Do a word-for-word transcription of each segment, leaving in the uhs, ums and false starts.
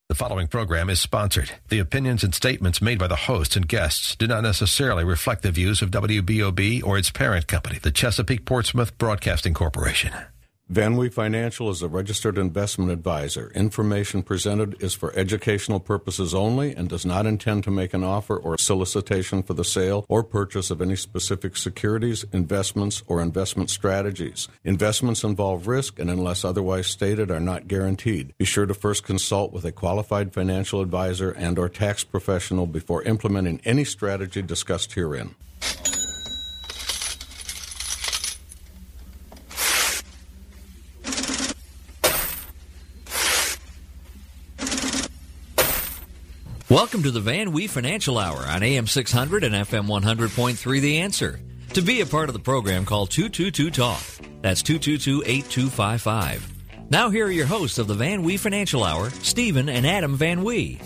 The following program is sponsored. The opinions and statements made by the hosts and guests do not necessarily reflect the views of W B O B or its parent company, the Chesapeake Portsmouth Broadcasting Corporation. VanWee Financial is a registered investment advisor. Information presented is for educational purposes only and does not intend to make an offer or solicitation for the sale or purchase of any specific securities, investments, or investment strategies. Investments involve risk and, unless otherwise stated, are not guaranteed. Be sure to first consult with a qualified financial advisor and or tax professional before implementing any strategy discussed herein. Welcome to the VanWee Financial Hour on A M six hundred and F M one hundred point three The Answer. To be a part of the program, call two two two talk. That's two two two, eight two five five. Now here are your hosts of the VanWee Financial Hour, Stephen and Adam VanWee.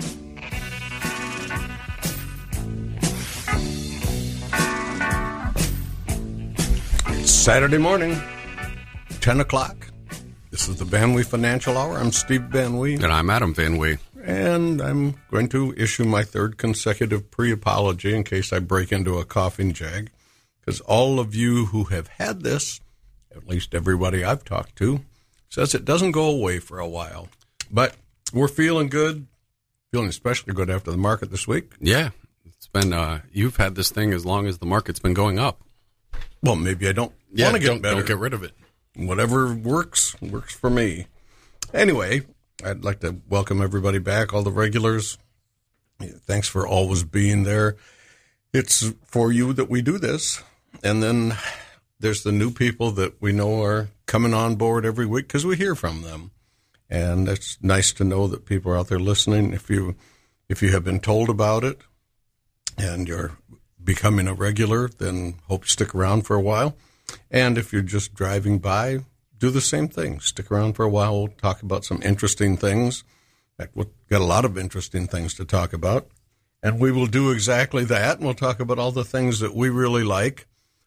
Saturday morning, ten o'clock. This is the VanWee Financial Hour. I'm Steve VanWee. And I'm Adam VanWee. And I'm going to issue my third consecutive pre-apology in case I break into a coughing jag. Because all of you who have had this, at least everybody I've talked to, says it doesn't go away for a while. But we're feeling good, feeling especially good after the market this week. Yeah, it's been, uh, you've had this thing as long as the market's been going up. Well, maybe I don't yeah, want to get don't, better. Don't get rid of it. Whatever works, works for me. Anyway, I'd like to welcome everybody back, all the regulars. Thanks for always being there. It's for you that we do this. And then there's the new people that we know are coming on board every week because we hear from them. And it's nice to know that people are out there listening. If you if you have been told about it and you're becoming a regular, then hope you stick around for a while. And if you're just driving by, do the same thing. Stick around for a while. We'll talk about some interesting things. In fact, we've got a lot of interesting things to talk about. And we will do exactly that. And we'll talk about all the things that we really like,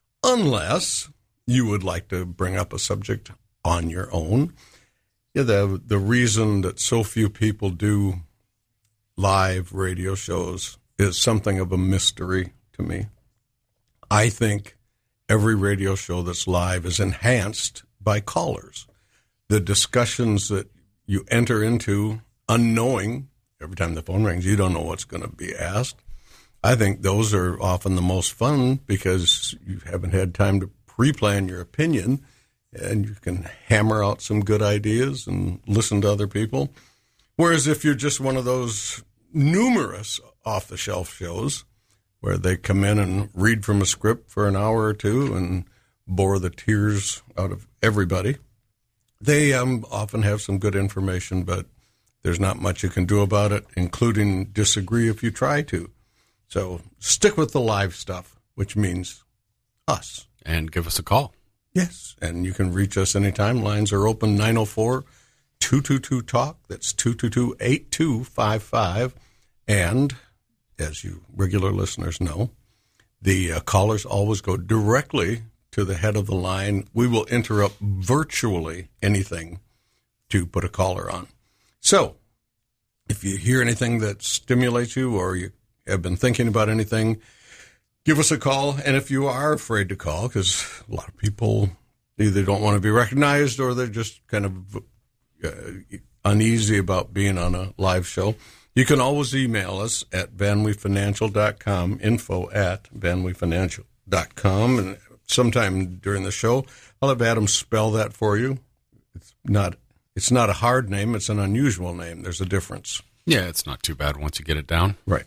unless you would like to bring up a subject on your own. Yeah, the, the reason that so few people do live radio shows is something of a mystery to me. I think every radio show that's live is enhanced by callers. The discussions that you enter into unknowing, every time the phone rings, you don't know what's going to be asked. I think those are often the most fun because you haven't had time to pre-plan your opinion and you can hammer out some good ideas and listen to other people. Whereas if you're just one of those numerous off-the-shelf shows where they come in and read from a script for an hour or two and bore the tears out of everybody. They um, often have some good information, but there's not much you can do about it, including disagree if you try to. So stick with the live stuff, which means us. And give us a call. Yes, and you can reach us anytime. Lines are open, nine oh four, two two two, talk. That's two two two, eight two five five. And as you regular listeners know, the uh, callers always go directly to the head of the line. We will interrupt virtually anything to put a caller on. So if you hear anything that stimulates you or you have been thinking about anything, give us a call. And if you are afraid to call, because a lot of people either don't want to be recognized or they're just kind of uh, uneasy about being on a live show, you can always email us at van wee financial dot com, info at van wee financial dot com. And sometime during the show, I'll have Adam spell that for you. It's not it's not a hard name. It's an unusual name. There's a difference. Yeah, it's not too bad once you get it down. Right.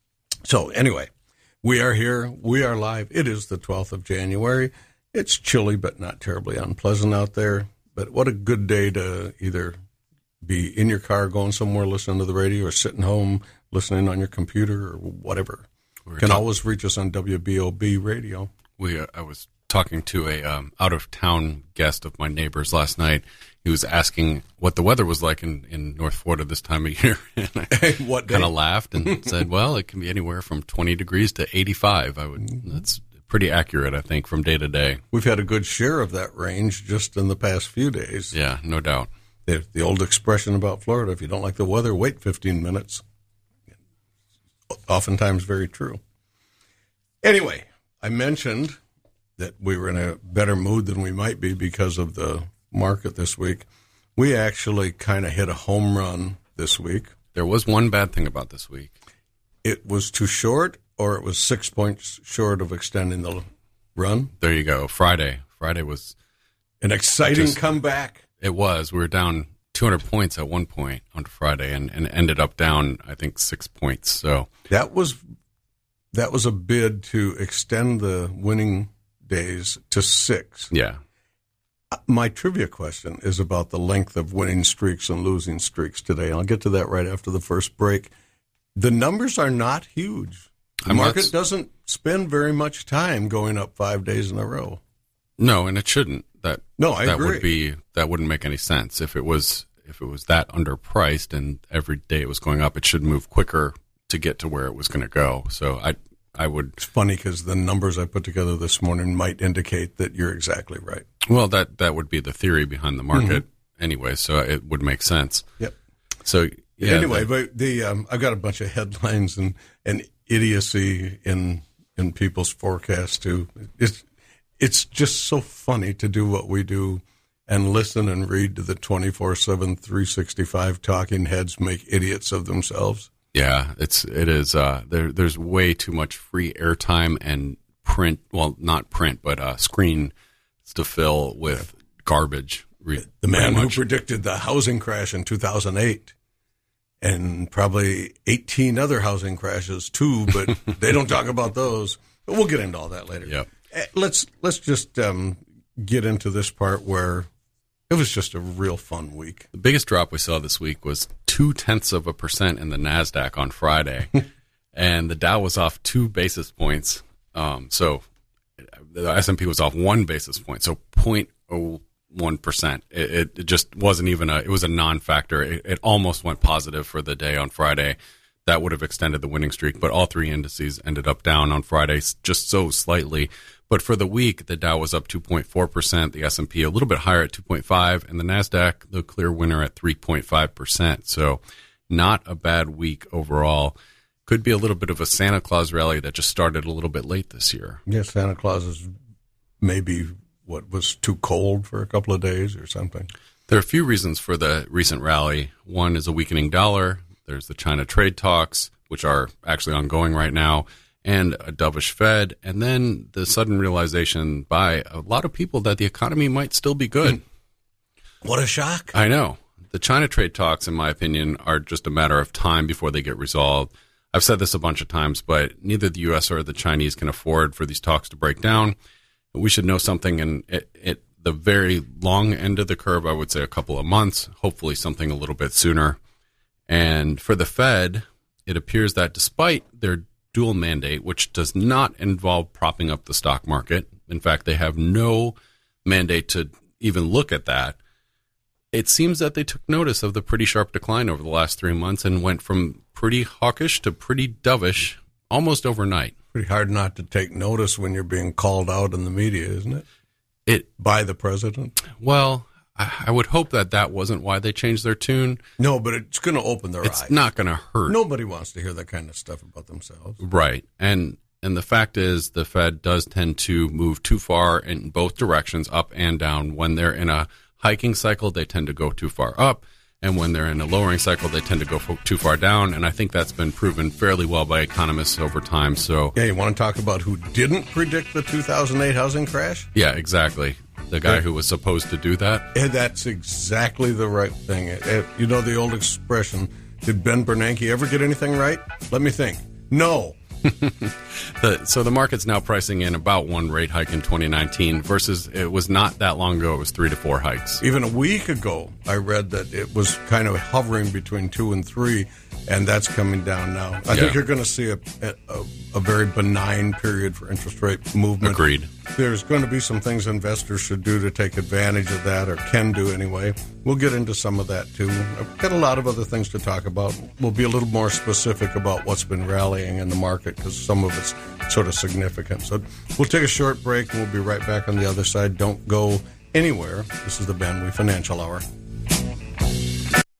So anyway, we are here. We are live. It is the twelfth of January. It's chilly, but not terribly unpleasant out there. But what a good day to either be in your car going somewhere listening to the radio or sitting home listening on your computer or whatever. You can always reach us on W B O B radio. We, uh, I was talking to a um, out-of-town guest of my neighbor's last night. He was asking what the weather was like in, in North Florida this time of year. And I what kind of laughed and said, well, it can be anywhere from twenty degrees to eighty-five. I would. Mm-hmm. That's pretty accurate, I think, from day to day. We've had a good share of that range just in the past few days. Yeah, no doubt. The, the old expression about Florida, if you don't like the weather, wait fifteen minutes. Oftentimes very true. Anyway, I mentioned that we were in a better mood than we might be because of the market this week. We actually kind of hit a home run this week. There was one bad thing about this week. It was too short, or it was six points short of extending the run. There you go. Friday. Friday was an exciting just, comeback. It was. We were down two hundred points at one point on Friday, and, and ended up down, I think, six points. So that was that was a bid to extend the winning days to six. Yeah. My trivia question is about the length of winning streaks and losing streaks today. I'll get to that right after the first break. The numbers are not huge. The I'm market not... doesn't spend very much time going up five days in a row. No, and it shouldn't. That no, I that agree. would be that wouldn't make any sense if it was if it was that underpriced and every day it was going up. It should move quicker to get to where it was going to go. So I I would. It's funny because the numbers I put together this morning might indicate that you're exactly right. Well, that that would be the theory behind the market mm-hmm. anyway. So it would make sense. Yep. So yeah, anyway, the, but the um, I've got a bunch of headlines and, and idiocy in in people's forecasts too. It's it's just so funny to do what we do and listen and read to the twenty-four seven, three sixty-five talking heads make idiots of themselves. Yeah, it's it is. Uh, there there's way too much free airtime and print. Well, not print, but uh, screen to fill with garbage. Re- the man who predicted the housing crash in two thousand eight. And probably eighteen other housing crashes too, but they don't talk about those. But we'll get into all that later. Yep. Let's let's just um, get into this part where it was just a real fun week. The biggest drop we saw this week was two tenths of a percent in the NASDAQ on Friday, and the Dow was off two basis points. Um, so the S and P was off one basis point, so zero point zero one percent. It, it just wasn't even a, it was a non-factor. It, it almost went positive for the day on Friday. That would have extended the winning streak, but all three indices ended up down on Friday just so slightly. But for the week, the Dow was up two point four percent, the S and P a little bit higher at two point five, and the NASDAQ, the clear winner at three point five percent. So not a bad week overall. Could be a little bit of a Santa Claus rally that just started a little bit late this year. Yeah, Santa Claus is maybe what was too cold for a couple of days or something. There are a few reasons for the recent rally. One is a weakening dollar. There's the China trade talks, which are actually ongoing right now, and a dovish Fed, and then the sudden realization by a lot of people that the economy might still be good. What a shock. I know. The China trade talks, in my opinion, are just a matter of time before they get resolved. I've said this a bunch of times, but neither the U S or the Chinese can afford for these talks to break down. We should know something in at, at the very long end of the curve, I would say a couple of months, hopefully something a little bit sooner. And for the Fed, it appears that despite their dual mandate, which does not involve propping up the stock market, in fact, they have no mandate to even look at that, it seems that they took notice of the pretty sharp decline over the last three months and went from pretty hawkish to pretty dovish almost overnight. Pretty hard not to take notice when you're being called out in the media, isn't it? It by the president? Well, I, I would hope that that wasn't why they changed their tune. No, but it's going to open their it's eyes. It's not going to hurt. Nobody wants to hear that kind of stuff about themselves. Right. And and the fact is the Fed does tend to move too far in both directions, up and down. When they're in a hiking cycle, they tend to go too far up. And when they're in a lowering cycle, they tend to go fo- too far down. And I think that's been proven fairly well by economists over time. So, yeah, you want to talk about who didn't predict the two thousand eight housing crash? Yeah, exactly. The guy yeah. who was supposed to do that. And that's exactly the right thing. It, it, you know the old expression, did Ben Bernanke ever get anything right? Let me think. No. the, so the market's now pricing in about one rate hike in twenty nineteen versus it was not that long ago. It was three to four hikes. Even a week ago, I read that it was kind of hovering between two and three, and that's coming down now. I yeah. think you're going to see a, a, a very benign period for interest rate movement. Agreed. There's going to be some things investors should do to take advantage of that, or can do anyway. We'll get into some of that, too. I've got a lot of other things to talk about. We'll be a little more specific about what's been rallying in the market, because some of it's sort of significant. So we'll take a short break, and we'll be right back on the other side. Don't go anywhere. This is the Ben We Financial Hour.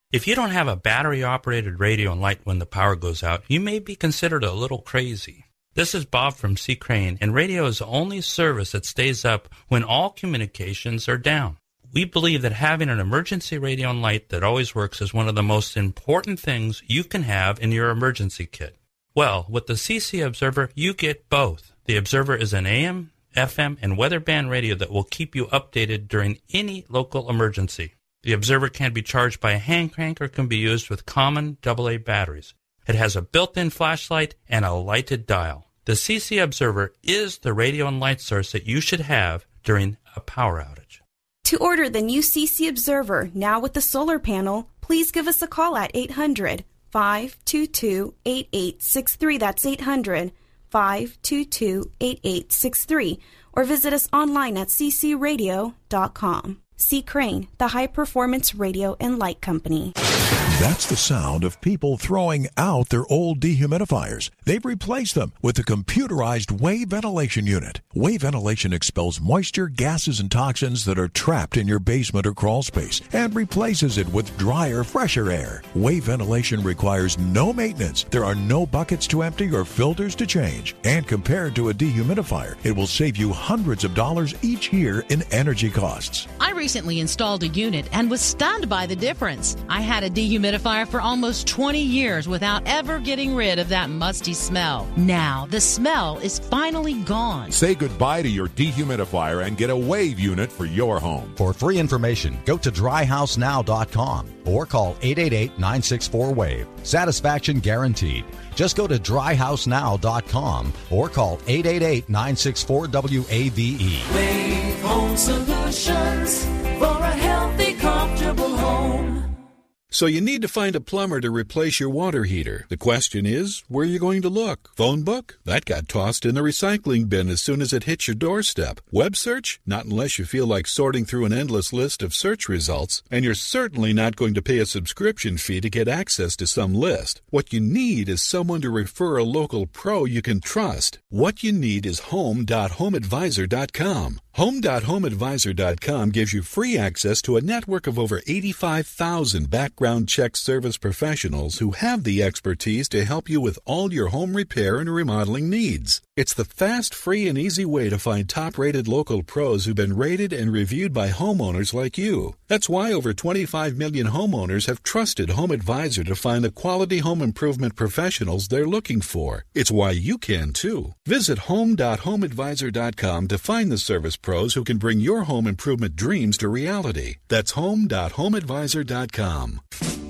If you don't have a battery-operated radio and light when the power goes out, you may be considered a little crazy. This is Bob from C. Crane, and radio is the only service that stays up when all communications are down. We believe that having an emergency radio and light that always works is one of the most important things you can have in your emergency kit. Well, with the C C Observer, you get both. The Observer is an A M, F M, and weather band radio that will keep you updated during any local emergency. The Observer can be charged by a hand crank or can be used with common double A batteries. It has a built-in flashlight and a lighted dial. The C C Observer is the radio and light source that you should have during a power outage. To order the new C C Observer, now with the solar panel, please give us a call at eight hundred, five two two, eight eight six three. That's eight hundred, five two two, eight eight six three. Or visit us online at c c radio dot com. C. Crane, the high-performance radio and light company. That's the sound of people throwing out their old dehumidifiers. They've replaced them with a computerized wave ventilation unit. Wave ventilation expels moisture, gases, and toxins that are trapped in your basement or crawl space and replaces it with drier, fresher air. Wave ventilation requires no maintenance. There are no buckets to empty or filters to change. And compared to a dehumidifier, it will save you hundreds of dollars each year in energy costs. I recently installed a unit and was stunned by the difference. I had a dehumidifier for almost twenty years without ever getting rid of that musty smell. Now, the smell is finally gone. Say goodbye to your dehumidifier and get a Wave unit for your home. For free information, go to dry house now dot com or call eight eight eight, nine six four, wave. Satisfaction guaranteed. Just go to dry house now dot com or call eight eight eight, nine six four, W A V E. Wave Home Solutions for a healthy, comfortable home. So you need to find a plumber to replace your water heater. The question is, where are you going to look? Phone book? That got tossed in the recycling bin as soon as it hit your doorstep. Web search? Not unless you feel like sorting through an endless list of search results. And you're certainly not going to pay a subscription fee to get access to some list. What you need is someone to refer a local pro you can trust. What you need is home dot home advisor dot com. home dot home advisor dot com gives you free access to a network of over eighty-five thousand background check service professionals who have the expertise to help you with all your home repair and remodeling needs. It's the fast, free, and easy way to find top-rated local pros who've been rated and reviewed by homeowners like you. That's why over twenty-five million homeowners have trusted Home Advisor to find the quality home improvement professionals they're looking for. It's why you can, too. Visit home dot home advisor dot com to find the service pros who can bring your home improvement dreams to reality. That's home dot home advisor dot com.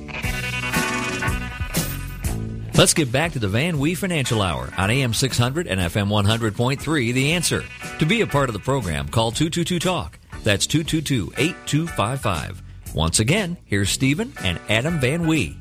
Let's get back to the Van Wee Financial Hour on A M six hundred and F M one hundred point three, The Answer. To be a part of the program, call two two two talk. That's two two two, eight two five five. Once again, here's Stephen and Adam Van Wee.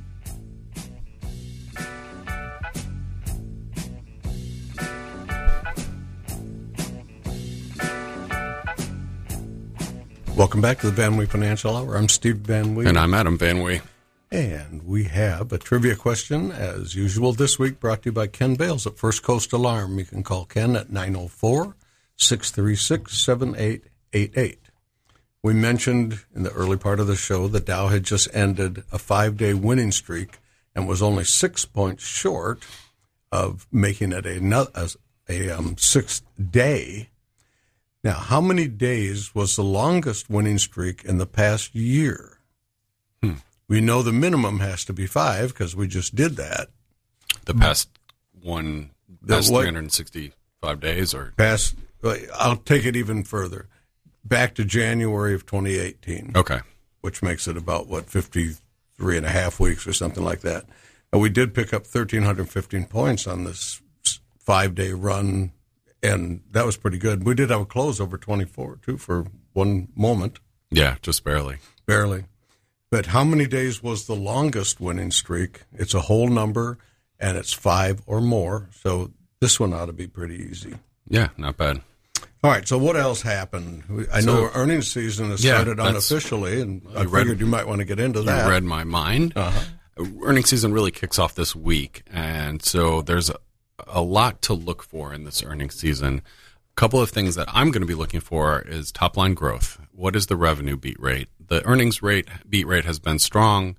Welcome back to the Van Wee Financial Hour. I'm Steve Van Wee. And I'm Adam Van Wee. And we have a trivia question, as usual, this week, brought to you by Ken Bales at First Coast Alarm. You can call Ken at nine oh four, six three six, seven eight eight eight. We mentioned in the early part of the show that Dow had just ended a five-day winning streak and was only six points short of making it a, a, a um, sixth day. Now, how many days was the longest winning streak in the past year? Hmm. We know the minimum has to be five because we just did that. The past one, past the, what, three hundred sixty-five days? Or past, I'll take it even further. Back to January of twenty eighteen. Okay. Which makes it about, what, fifty-three and a half weeks or something like that. And we did pick up one thousand three hundred fifteen points on this five-day run, and that was pretty good. We did have a close over twenty-four, too, for one moment. Yeah, just barely. Barely. But how many days was the longest winning streak? It's a whole number, and it's five or more. So this one ought to be pretty easy. Yeah, not bad. All right, so what else happened? I so, know earnings season has yeah, started unofficially, and I read, figured you might want to get into that. You read my mind. Uh-huh. Earnings season really kicks off this week, and so there's a, a lot to look for in this earnings season. A couple of things that I'm going to be looking for is top-line growth. What is the revenue beat rate? The earnings rate beat rate has been strong.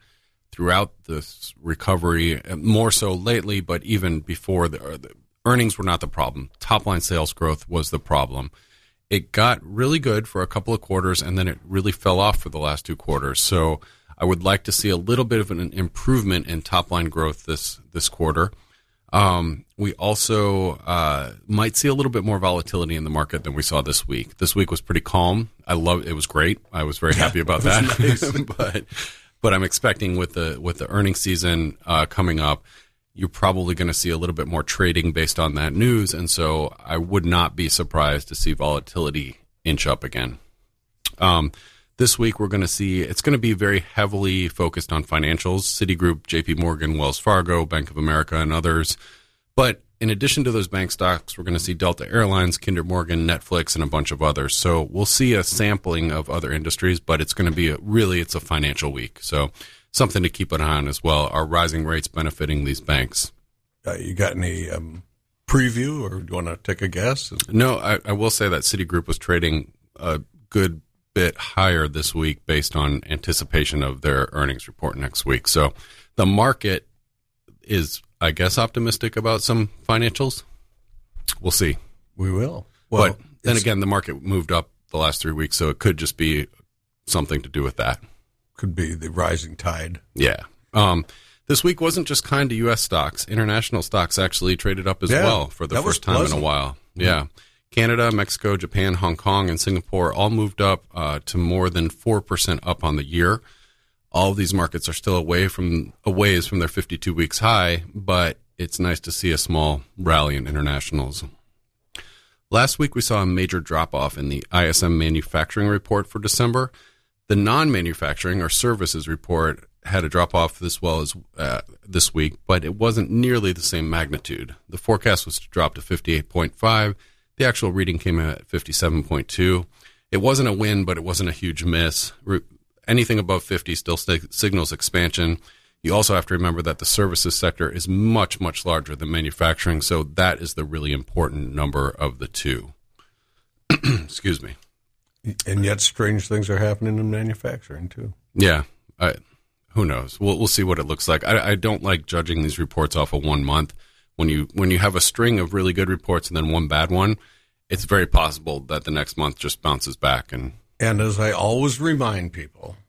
throughout this recovery, more so lately, but even before, the, the earnings were not the problem. Top-line sales growth was the problem. It got really good for a couple of quarters, and then it really fell off for the last two quarters. So I would like to see a little bit of an improvement in top-line growth this this quarter. Um, we also uh, might see a little bit more volatility in the market than we saw this week. This week was pretty calm. I love it. Was great. I was very happy about that. Nice. but but I'm expecting with the with the earnings season uh, coming up, you're probably going to see a little bit more trading based on that news, and so I would not be surprised to see volatility inch up again. Um, this week we're going to see it's going to be very heavily focused on financials: Citigroup, J P Morgan, Wells Fargo, Bank of America, and others. But in addition to those bank stocks, we're going to see Delta Airlines, Kinder Morgan, Netflix, and a bunch of others. So we'll see a sampling of other industries, but it's going to be a, really it's a financial week. So something to keep an eye on as well. Are rising rates benefiting these banks? Uh, you got any um, preview, or do you want to take a guess? No, I, I will say that Citigroup was trading a good bit higher this week based on anticipation of their earnings report next week. So the market is, I guess, optimistic about some financials. We'll see. We will. Well, but then again, the market moved up the last three weeks, so it could just be something to do with that. Could be the rising tide. Yeah. Um, this week wasn't just kind to U S stocks. International stocks actually traded up as yeah, well for the first time pleasant. in a while. Yeah. Canada, Mexico, Japan, Hong Kong, and Singapore all moved up uh, to more than four percent up on the year. All of these markets are still away from a ways from their fifty-two weeks high, but it's nice to see a small rally in internationals. Last week, we saw a major drop-off in the I S M manufacturing report for December. The non-manufacturing or services report had a drop-off as well as uh, this week, but it wasn't nearly the same magnitude. The forecast was to drop to fifty-eight point five. The actual reading came in at fifty-seven point two. It wasn't a win, but it wasn't a huge miss. Re- anything above fifty still st- signals expansion. You also have to remember that the services sector is much, much larger than manufacturing, so that is the really important number of the two. Excuse me. And yet strange things are happening in manufacturing, too. Yeah. I, who knows? We'll, we'll see what it looks like. I, I don't like judging these reports off of one month. When you when you have a string of really good reports and then one bad one, it's very possible that the next month just bounces back. And and as I always remind people,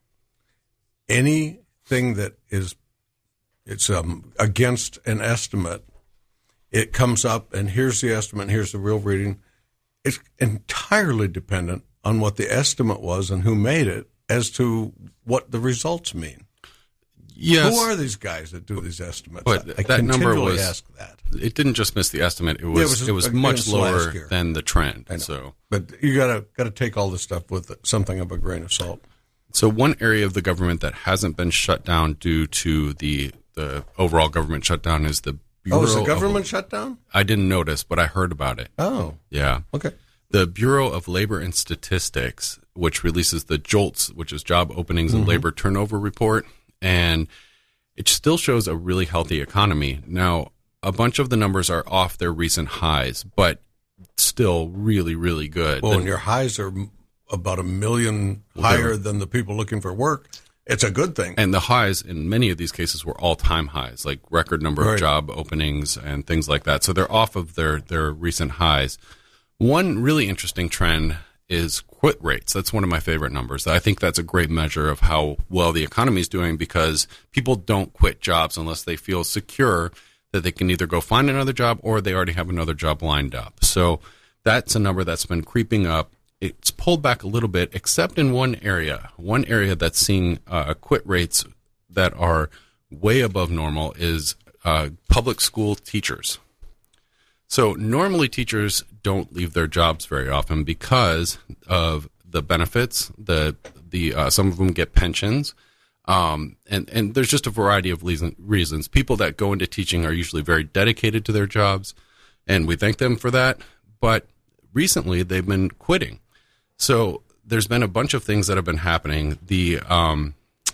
anything that is it's um, against an estimate, it comes up and here's the estimate, and here's the real reading. It's entirely dependent on what the estimate was and who made it as to what the results mean. Yes. Who are these guys that do these estimates? But I that number was ask that. It didn't just miss the estimate. It was Yeah, it was it was against much last lower year. than the trend. I know. So, but you gotta gotta take all this stuff with something of a grain of salt. so one area of the government that hasn't been shut down due to the the overall government shutdown is the Bureau Oh, is the of- government shut down? I didn't notice, but I heard about it. Oh, Yeah. okay. The Bureau of Labor and Statistics, which releases the JOLTS, which is Job Openings and Mhm. Labor Turnover Report, and it still shows a really healthy economy. Now, a bunch of the numbers are off their recent highs, but still really, really good. Well, The- when your highs are m- about a million Well, higher they're- than the people looking for work, it's a good thing. And the highs in many of these cases were all-time highs, like record number Right. of job openings and things like that. So they're off of their, their recent highs. One really interesting trend is quit rates. That's one of my favorite numbers. I think that's a great measure of how well the economy is doing because people don't quit jobs unless they feel secure that they can either go find another job or they already have another job lined up. So that's a number that's been creeping up. It's pulled back a little bit, except in one area. One area that's seeing uh, quit rates that are way above normal is uh, public school teachers. So normally teachers don't leave their jobs very often because of the benefits. The the uh, some of them get pensions, um, and and there's just a variety of reason, reasons. People that go into teaching are usually very dedicated to their jobs, and we thank them for that. But recently they've been quitting. So there's been a bunch of things that have been happening. The um,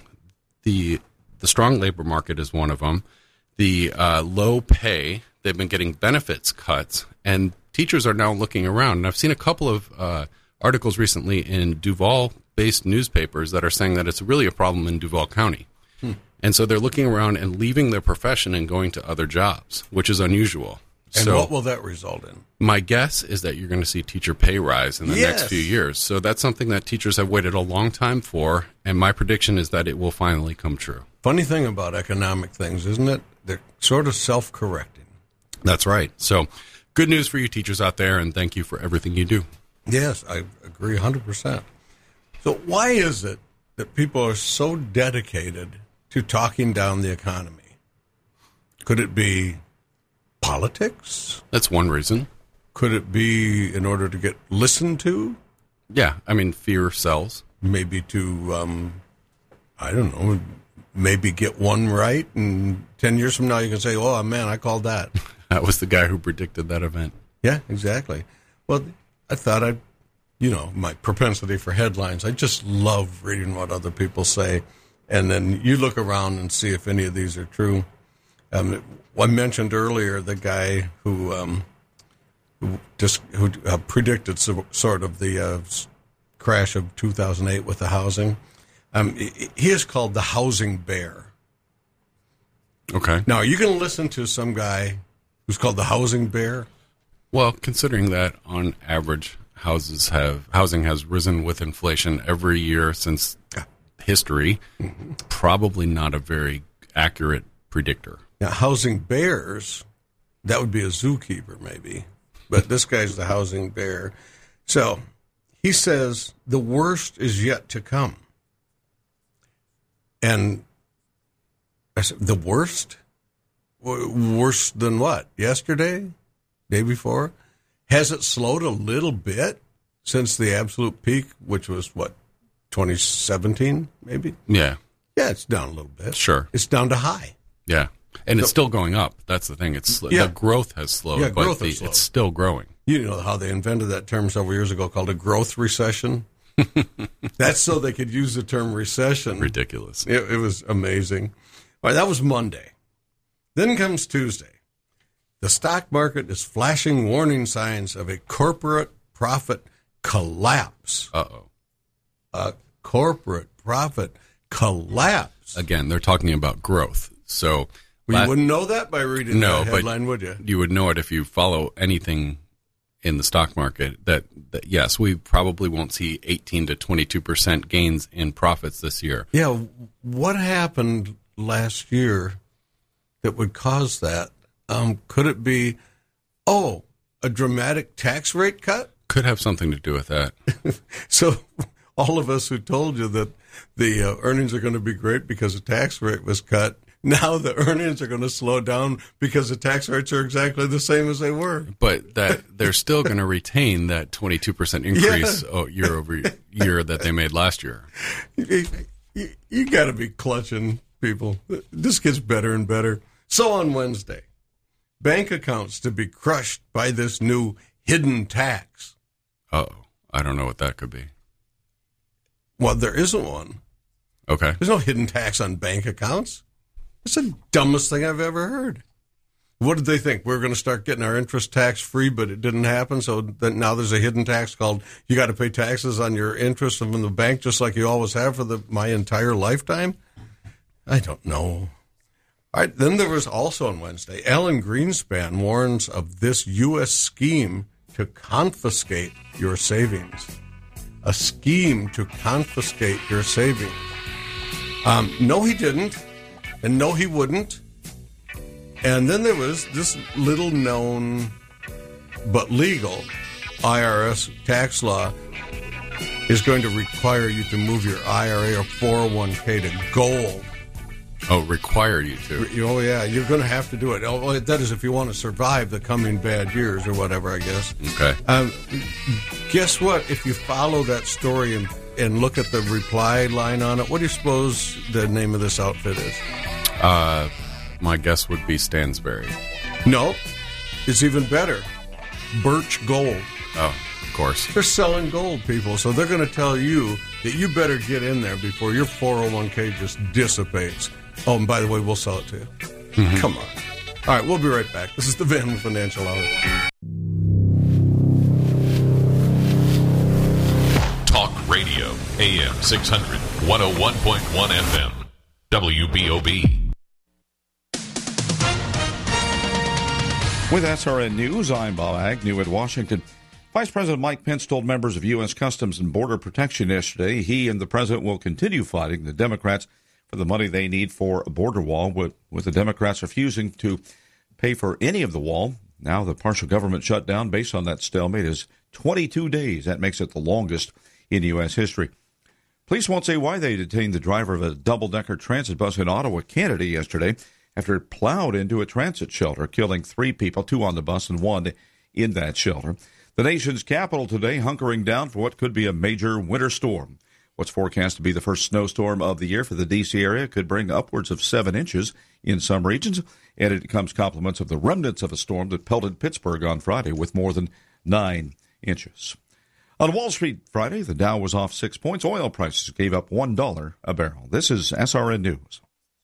the the strong labor market is one of them. The uh, low pay. They've been getting benefits cuts, and teachers are now looking around. And I've seen a couple of uh, articles recently in Duval-based newspapers that are saying that it's really a problem in Duval County. Hmm. And so they're looking around and leaving their profession and going to other jobs, which is unusual. And so what will that result in? My guess is that you're going to see teacher pay rise in the Yes. next few years. So that's something that teachers have waited a long time for, and my prediction is that it will finally come true. Funny thing about economic things, isn't it? They're sort of self-correcting. That's right. So good news for you teachers out there, and thank you for everything you do. Yes, I agree one hundred percent. So why is it that people are so dedicated to talking down the economy? Could it be politics? That's one reason. Could it be in order to get listened to? Yeah, I mean, fear sells. Maybe to, um, I don't know, maybe get one right, and ten years from now you can say, oh, man, I called that. That was the guy who predicted that event. Yeah, exactly. Well, I thought I'd, you know, my propensity for headlines, I just love reading what other people say, and then you look around and see if any of these are true. Um, I mentioned earlier the guy who um, who just who uh, predicted so, sort of the uh, crash of two thousand eight with the housing. Um, he is called the housing bear. Okay. Now, are you going to listen to some guy who's called the housing bear? Well, considering that on average houses have housing has risen with inflation every year since history, mm-hmm. probably not a very accurate predictor. Now, housing bears, that would be a zookeeper maybe, but this guy's the housing bear. So he says the worst is yet to come. And I said, the worst? Worse than what? Yesterday? Day before? Has it slowed a little bit since the absolute peak, which was what, twenty seventeen maybe? Yeah. Yeah, it's down a little bit. Sure. It's down to high. Yeah. And So- it's still going up. That's the thing. It's Yeah. the growth has slowed, Yeah, but growth the, has slowed. it's still growing. You know how they invented that term several years ago called a growth recession? That's so they could use the term recession. Ridiculous. It, it was amazing. All right, that was Monday. Then comes Tuesday. The stock market is flashing warning signs of a corporate profit collapse. Uh-oh. A corporate profit collapse. Again, they're talking about growth. So Well, la- you wouldn't know that by reading no, that but headline, would you? you would know it if you follow anything in the stock market that, that yes, we probably won't see eighteen to twenty-two percent gains in profits this year. Yeah, what happened last year that would cause that? Um, could it be, oh, a dramatic tax rate cut? Could have something to do with that. So all of us who told you that the uh, earnings are going to be great because the tax rate was cut, now the earnings are going to slow down because the tax rates are exactly the same as they were. But that they're still going to retain that twenty-two percent increase Yeah. oh, year over year that they made last year. You, you, you got to be clutching, people. This gets better and better. So on Wednesday, bank accounts to be crushed by this new hidden tax. Uh-oh. I don't know what that could be. Well, there isn't one. Okay. There's no hidden tax on bank accounts. It's the dumbest thing I've ever heard. What did they think? We were going to start getting our interest tax free, but it didn't happen. So that now there's a hidden tax called you got to pay taxes on your interest from the bank, just like you always have for the my entire lifetime. I don't know. All right. Then there was also on Wednesday, Alan Greenspan warns of this U S scheme to confiscate your savings. A scheme to confiscate your savings. Um, no, he didn't. And no, he wouldn't. And then there was this little known but legal I R S tax law is going to require you to move your I R A or four oh one k to gold. Oh, require you to. Oh, yeah, you're going to have to do it. Oh, that is if you want to survive the coming bad years or whatever, I guess. Okay. Um, guess what? If you follow that story and, and look at the reply line on it, what do you suppose the name of this outfit is? Uh, my guess would be Stansberry. No, it's even better. Birch Gold. Oh, of course. They're selling gold, people, so they're going to tell you that you better get in there before your four oh one k just dissipates. Oh, and by the way, we'll sell it to you. Mm-hmm. Come on. All right, we'll be right back. This is the Van Financial Hour. Talk Radio, A M six hundred, one oh one point one F M. W B O B. With S R N News, I'm Bob Agnew at Washington. Vice President Mike Pence told members of U S Customs and Border Protection yesterday he and the president will continue fighting the Democrats for the money they need for a border wall, with, with the Democrats refusing to pay for any of the wall. Now the partial government shutdown based on that stalemate is twenty-two days. That makes it the longest in U S history. Police won't say why they detained the driver of a double-decker transit bus in Ottawa, Canada yesterday after it plowed into a transit shelter, killing three people, two on the bus and one in that shelter. The nation's capital today hunkering down for what could be a major winter storm. What's forecast to be the first snowstorm of the year for the D C area could bring upwards of seven inches in some regions, and it comes compliments of the remnants of a storm that pelted Pittsburgh on Friday with more than nine inches. On Wall Street Friday, the Dow was off six points. Oil prices gave up one dollar a barrel. This is S R N News.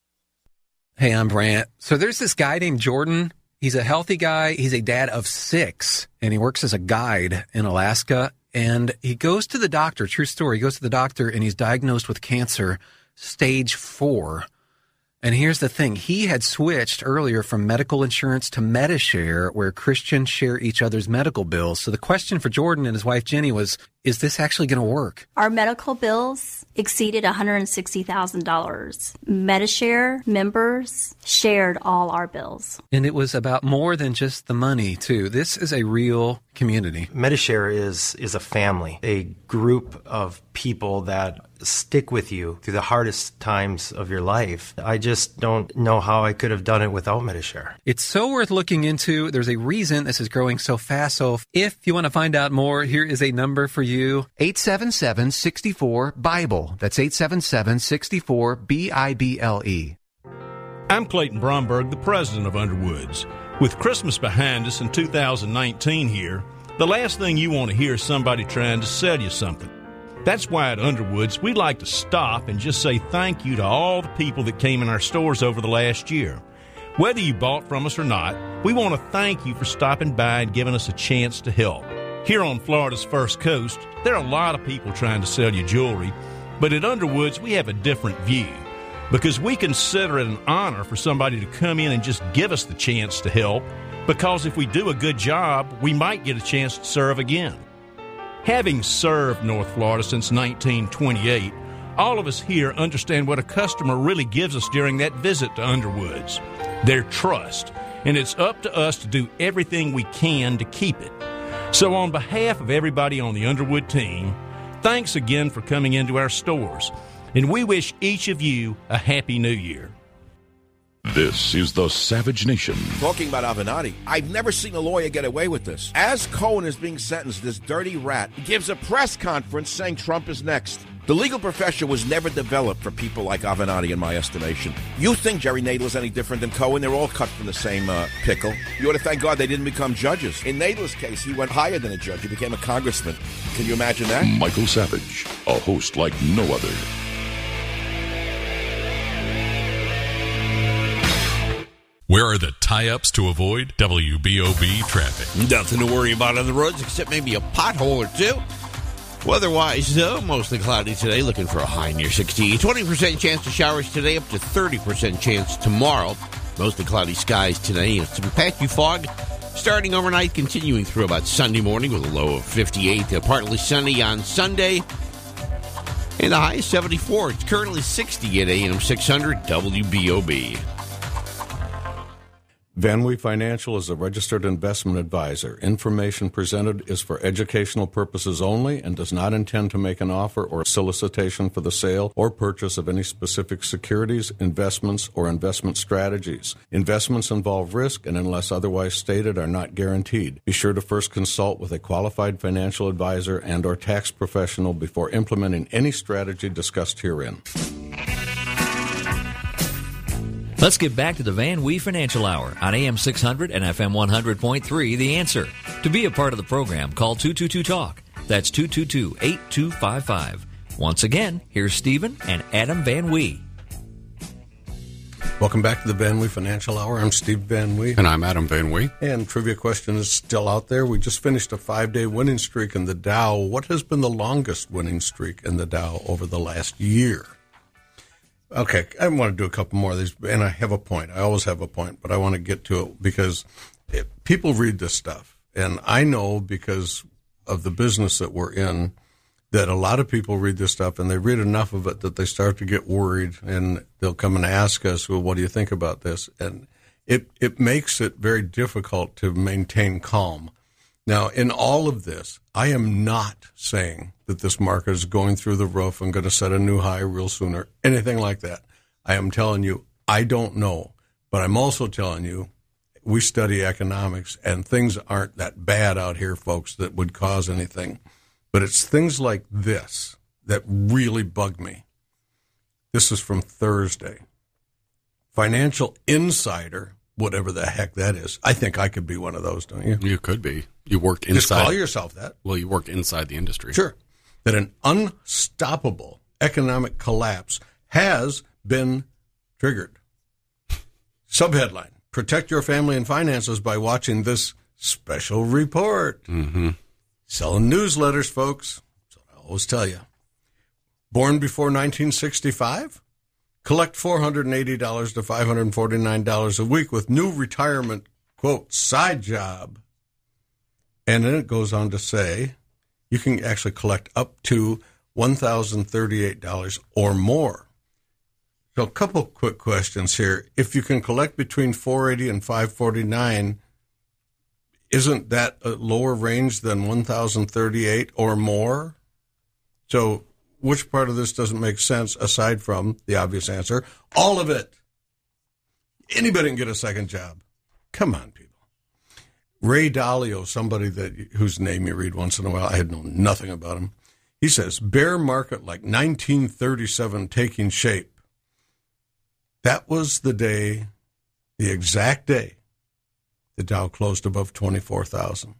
Hey, I'm Brant. So there's this guy named Jordan. He's a healthy guy. He's a dad of six, and he works as a guide in Alaska. And he goes to the doctor, true story, he goes to the doctor, and he's diagnosed with cancer, stage four. And here's the thing. He had switched earlier from medical insurance to Medishare, where Christians share each other's medical bills. So the question for Jordan and his wife, Jenny, was, is this actually going to work? Our medical bills exceeded one hundred sixty thousand dollars. Medishare members shared all our bills. And it was about more than just the money, too. This is a real community. Medishare is is a family, a group of people that stick with you through the hardest times of your life. I just don't know how I could have done it without Medishare. It's so worth looking into. There's a reason this is growing so fast. So if you want to find out more, here is a number for you. eight seven seven, six four, BIBLE. That's eight seven seven, six four, B I B L E. I'm Clayton Bromberg, the president of Underwoods. With Christmas behind us and two thousand nineteen here, the last thing you want to hear is somebody trying to sell you something. That's why at Underwoods, we'd like to stop and just say thank you to all the people that came in our stores over the last year. Whether you bought from us or not, we want to thank you for stopping by and giving us a chance to help. Here on Florida's First Coast, there are a lot of people trying to sell you jewelry, but at Underwoods, we have a different view because we consider it an honor for somebody to come in and just give us the chance to help, because if we do a good job, we might get a chance to serve again. Having served North Florida since nineteen twenty-eight, all of us here understand what a customer really gives us during that visit to Underwoods. Their trust, and it's up to us to do everything we can to keep it. So on behalf of everybody on the Underwood team, thanks again for coming into our stores, and we wish each of you a Happy New Year. This is the Savage Nation. Talking about Avenatti, I've never seen a lawyer get away with this. As Cohen is being sentenced, this dirty rat gives a press conference saying Trump is next. The legal profession was never developed for people like Avenatti, in my estimation. You think Jerry Nadler's any different than Cohen? They're all cut from the same uh, pickle. You ought to thank God they didn't become judges. In Nadler's case, he went higher than a judge. He became a congressman. Can you imagine that? Michael Savage, a host like no other. Where are the tie-ups to avoid W B O B traffic? Nothing to worry about on the roads except maybe a pothole or two. Weather-wise, though, mostly cloudy today, looking for a high near sixty. twenty percent chance of showers today, up to thirty percent chance tomorrow. Mostly cloudy skies today, and some patchy fog starting overnight, continuing through about Sunday morning with a low of fifty-eight. Uh, partly sunny on Sunday, and a high of seventy-four. It's currently sixty at A M six hundred W B O B. Van Wee Financial is a registered investment advisor. Information presented is for educational purposes only and does not intend to make an offer or solicitation for the sale or purchase of any specific securities, investments, or investment strategies. Investments involve risk and, unless otherwise stated, are not guaranteed. Be sure to first consult with a qualified financial advisor and or tax professional before implementing any strategy discussed herein. Let's get back to the Van Wee Financial Hour on A M six hundred and F M one hundred point three, The Answer. To be a part of the program, call two two two talk. That's two two two, eight two five five. Once again, here's Stephen and Adam Van Wee. Welcome back to the Van Wee Financial Hour. I'm Steve Van Wee. And I'm Adam Van Wee. And trivia question is still out there. We just finished a five-day winning streak in the Dow. What has been the longest winning streak in the Dow over the last year? Okay, I want to do a couple more of these, and I have a point. I always have a point, but I want to get to it because it, people read this stuff, and I know because of the business that we're in that a lot of people read this stuff, and they read enough of it that they start to get worried, and they'll come and ask us, well, what do you think about this? And it, it makes it very difficult to maintain calm. Now, in all of this, I am not saying that this market is going through the roof and going to set a new high real soon or anything like that. I am telling you, I don't know. But I'm also telling you, we study economics, and things aren't that bad out here, folks, that would cause anything. But it's things like this that really bug me. This is from Thursday. Financial Insider, whatever the heck that is. I think I could be one of those, don't you? You could be. You worked inside. Just call yourself that. Well, you worked inside the industry. Sure. That an unstoppable economic collapse has been triggered. Subheadline: Protect your family and finances by watching this special report. Mm-hmm. Selling newsletters, folks. So I always tell you. Born before nineteen sixty-five? Collect four hundred eighty dollars to five hundred forty-nine dollars a week with new retirement, quote, side job. And then it goes on to say you can actually collect up to one thousand thirty-eight dollars or more. So a couple quick questions here. If you can collect between four hundred eighty dollars and five hundred forty-nine dollars, isn't that a lower range than one thousand thirty-eight dollars or more? So which part of this doesn't make sense aside from the obvious answer? All of it. Anybody can get a second job. Come on, people. Ray Dalio, somebody that whose name you read once in a while, I had known nothing about him. He says, bear market like nineteen thirty-seven taking shape. That was the day, the exact day, the Dow closed above twenty-four thousand.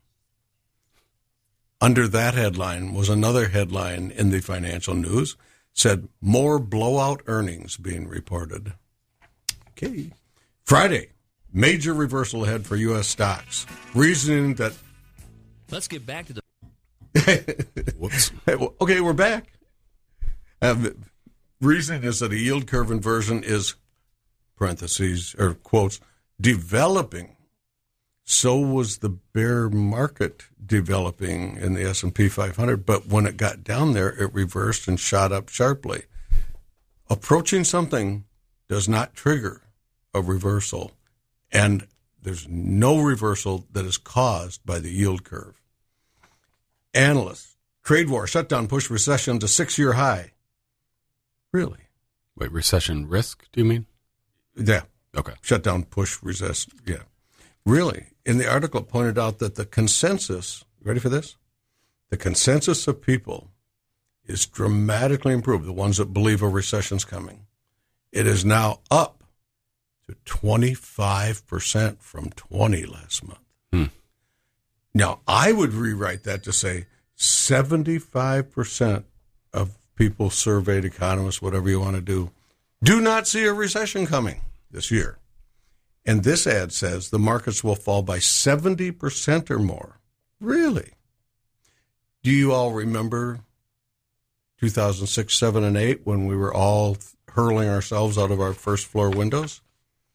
Under that headline was another headline in the financial news, said more blowout earnings being reported. Okay. Friday, major reversal ahead for U S stocks. Reasoning that... Let's get back to the... Whoops. Okay, we're back. Um, reasoning is that a yield curve inversion is, parentheses, or quotes, developing. So was the bear market developing in the S and P five hundred, but when it got down there, it reversed and shot up sharply. Approaching something does not trigger a reversal, and there's no reversal that is caused by the yield curve. Analysts, trade war, shutdown, push recession to six-year high. Really? Wait, recession risk, do you mean? Yeah. Okay. Shutdown, push, resist, yeah. Really, in the article, it pointed out that the consensus, ready for this? The consensus of people is dramatically improved, the ones that believe a recession's coming. It is now up to twenty-five percent from twenty last month. Hmm. Now, I would rewrite that to say seventy-five percent of people surveyed, economists, whatever you want to do, do not see a recession coming this year. And this ad says the markets will fall by seventy percent or more. Really? Do you all remember two thousand six, seven, and eight when we were all hurling ourselves out of our first floor windows?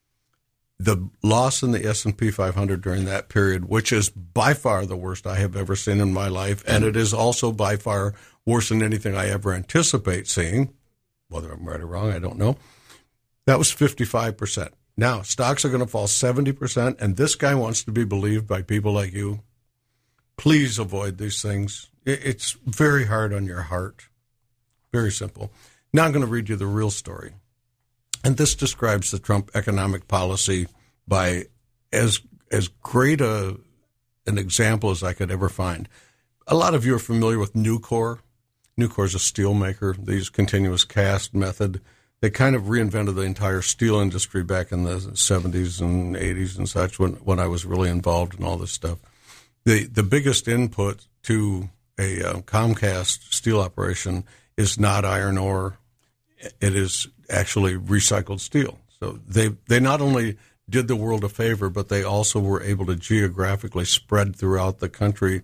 The loss in the S and P five hundred during that period, which is by far the worst I have ever seen in my life, and it is also by far worse than anything I ever anticipate seeing, whether I'm right or wrong, I don't know. That was fifty-five percent. Now, stocks are going to fall seventy percent, and this guy wants to be believed by people like you. Please avoid these things. It's very hard on your heart. Very simple. Now I'm going to read you the real story. And this describes the Trump economic policy by as as great a an example as I could ever find. A lot of you are familiar with Nucor. Nucor is a steel maker. They use continuous cast method. They kind of reinvented the entire steel industry back in the seventies and eighties and such when, when I was really involved in all this stuff. The the biggest input to a uh, Comcast steel operation is not iron ore. It is actually recycled steel. So they they not only did the world a favor, but they also were able to geographically spread throughout the country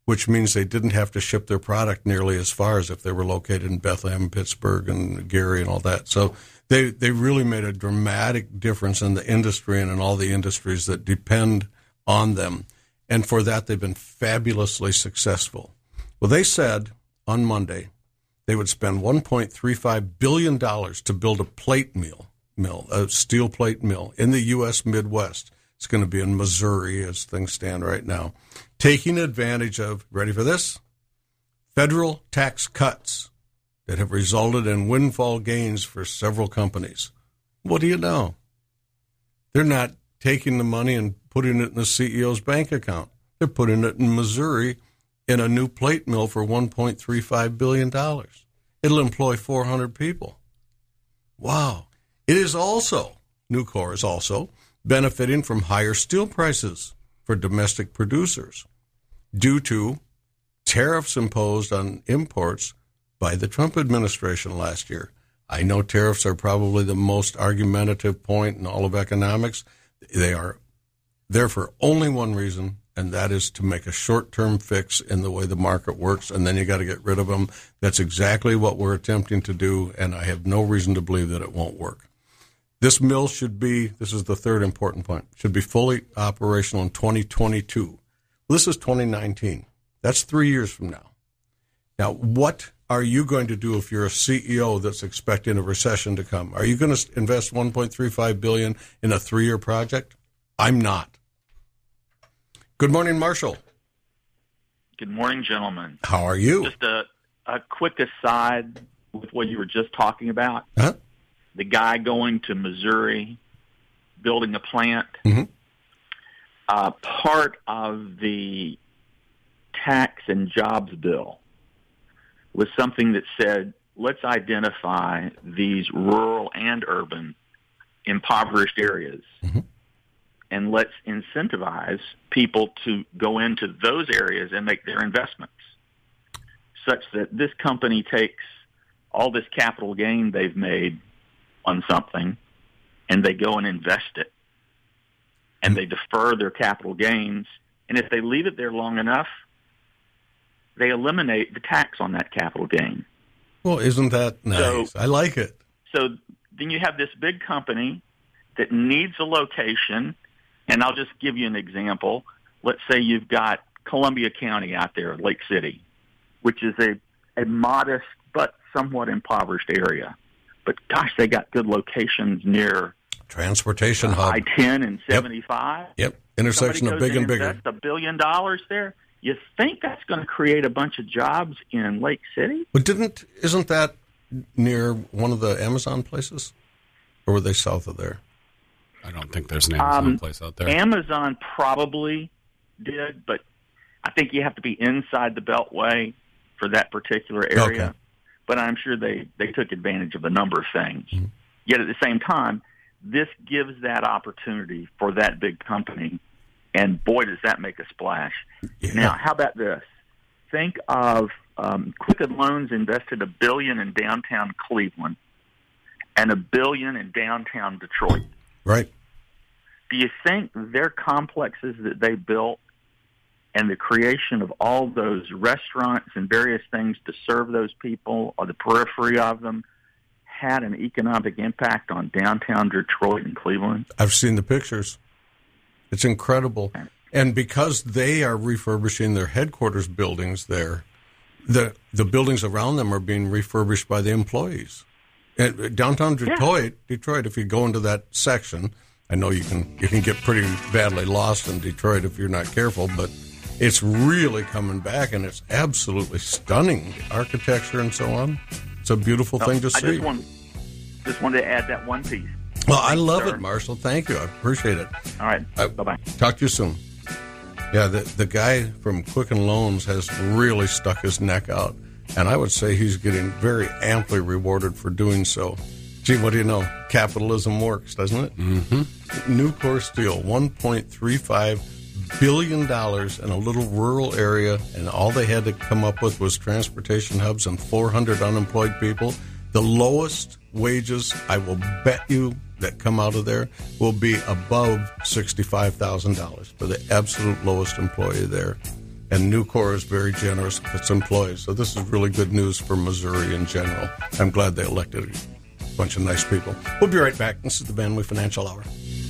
which means they didn't have to ship their product nearly as far as if they were located in Bethlehem, Pittsburgh, and Gary and all that. So they, they really made a dramatic difference in the industry and in all the industries that depend on them. And for that, they've been fabulously successful. Well, they said on Monday they would spend one point three five billion dollars to build a plate mill, mill, a steel plate mill in the U S Midwest. It's going to be in Missouri as things stand right now, taking advantage of, ready for this, federal tax cuts that have resulted in windfall gains for several companies. What do you know? They're not taking the money and putting it in the C E O's bank account. They're putting it in Missouri in a new plate mill for one point three five billion dollars. It'll employ four hundred people. Wow. It is also, Nucor is also benefiting from higher steel prices for domestic producers due to tariffs imposed on imports by the Trump administration last year. I know tariffs are probably the most argumentative point in all of economics. They are there for only one reason, and that is to make a short-term fix in the way the market works, and then you got to get rid of them. That's exactly what we're attempting to do, and I have no reason to believe that it won't work. This mill should be, this is the third important point, should be fully operational in twenty twenty-two. Well, this is twenty nineteen. That's three years from now. Now, what are you going to do if you're a C E O that's expecting a recession to come? Are you going to invest one point three five billion dollars in a three-year project? I'm not. Good morning, Marshall. Good morning, gentlemen. How are you? Just a, a quick aside with what you were just talking about. Huh? The guy going to Missouri, building a plant. Mm-hmm. Uh, part of the tax and jobs bill was something that said, let's identify these rural and urban impoverished areas, mm-hmm. and let's incentivize people to go into those areas and make their investments, such that this company takes all this capital gain they've made on something and they go and invest it, and they defer their capital gains, and if they leave it there long enough, they eliminate the tax on that capital gain. Well, isn't that nice? So, I like it. So then you have this big company that needs a location, and I'll just give you an example. Let's say you've got Columbia County out there, Lake City, which is a, a modest but somewhat impoverished area. But gosh, they got good locations near transportation hub, I ten and seventy-five. Yep, yep. Intersection of big and bigger. Invest a billion dollars there. You think that's going to create a bunch of jobs in Lake City? But didn't isn't that near one of the Amazon places, or were they south of there? I don't think there's an Amazon um, place out there. Amazon probably did, but I think you have to be inside the Beltway for that particular area. Okay. But I'm sure they, they took advantage of a number of things. Mm-hmm. Yet at the same time, this gives that opportunity for that big company, and boy, does that make a splash. Yeah. Now, how about this? Think of um, Quicken Loans invested a billion in downtown Cleveland and a billion in downtown Detroit. Right. Do you think their complexes that they built and the creation of all those restaurants and various things to serve those people or the periphery of them had an economic impact on downtown Detroit and Cleveland? I've seen the pictures. It's incredible. And because they are refurbishing their headquarters buildings there, the the buildings around them are being refurbished by the employees. And downtown Detroit, yeah. Detroit, if you go into that section, I know you can you can get pretty badly lost in Detroit if you're not careful, but it's really coming back, and it's absolutely stunning, architecture and so on. It's a beautiful oh, thing to I see. Just, want, just wanted to add that one piece. Well, I love sir. it, Marshall. Thank you. I appreciate it. All right. Uh, Bye-bye. Talk to you soon. Yeah, the, the guy from Quicken Loans has really stuck his neck out, and I would say he's getting very amply rewarded for doing so. Gee, what do you know? Capitalism works, doesn't it? Mm-hmm. Nucor Steel, one point three five billion dollars in a little rural area, and all they had to come up with was transportation hubs and four hundred unemployed people. The lowest wages, I will bet you, that come out of there will be above sixty-five thousand dollars for the absolute lowest employee there. And Nucor is very generous with its employees. So this is really good news for Missouri in general. I'm glad they elected a bunch of nice people. We'll be right back. This is the Van Wee Financial Hour.